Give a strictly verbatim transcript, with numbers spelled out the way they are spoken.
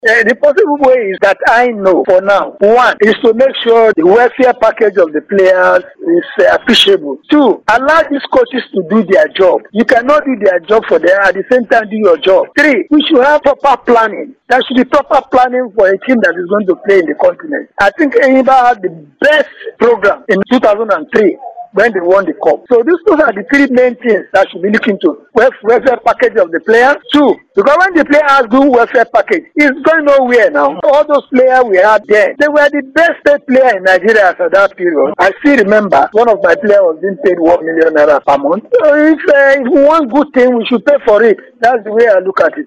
Uh, the possible way is that I know for now. One is to make sure the welfare package of the players is uh, appreciable. Two, allow these coaches to do their job. You cannot do their job for them at the same time do your job. Three, we should have proper planning. There should be proper planning for a team that is going to play in the continent. I think Enyimba had the best program in two thousand three. When they won the cup. So these those are the three main things that should be looking to. Welfare package of the players. Two, because when the player has good welfare package, it's going nowhere now. All those players we had there, they were the best paid player in Nigeria at that period. I still remember one of my players was being paid one million naira per month. So if, uh, if we want good thing, we should pay for it. That's the way I look at it.